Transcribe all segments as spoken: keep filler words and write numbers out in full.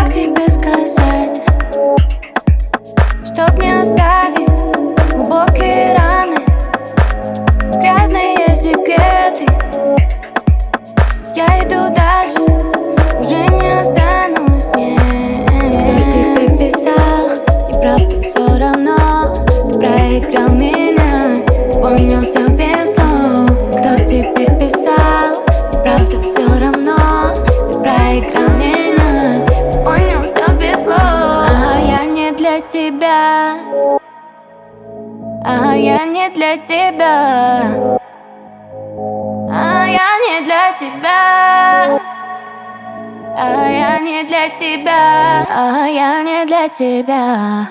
как тебе сказать, чтоб не оставить глубокие раны, грязные секреты. Я иду дальше, уже не останусь, нет. Кто тебе писал, неправда все равно. Ты проиграл меня, ты понял все без слов. Кто тебе писал, неправда все равно. Ты проиграл меня, ты понял все без слов. А я не для тебя, а я не для тебя, а я не для тебя, а я не для тебя, а я не для тебя.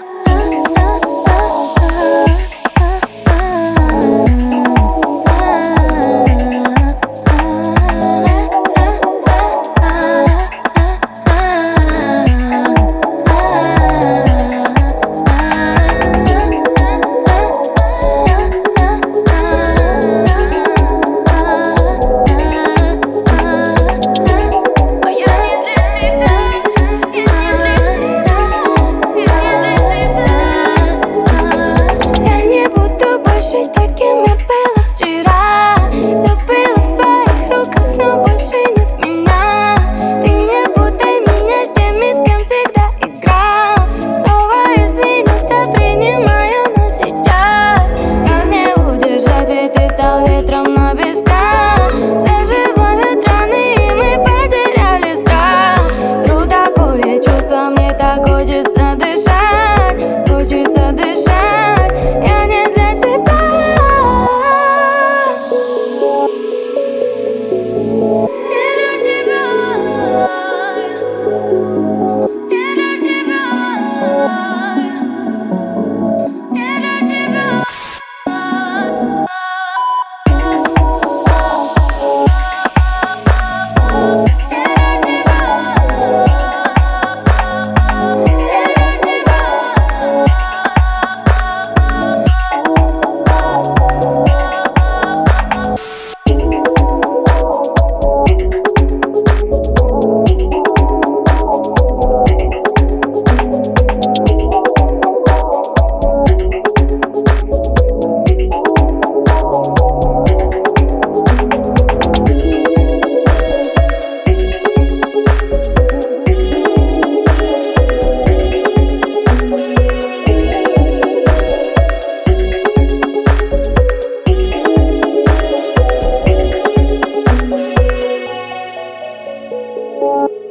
Таким я была вчера. Все было в твоих руках, но больше нет меня. Ты не путай меня с теми, с кем всегда играл. Снова извинился, принимаю, но сейчас нас не удержать, ведь ты стал ветром, но без дна. Заживают раны, и мы потеряли страх. Вдруг такое чувство, мне так хочется дышать, хочется дышать. Я не для тебя. We'll be right back.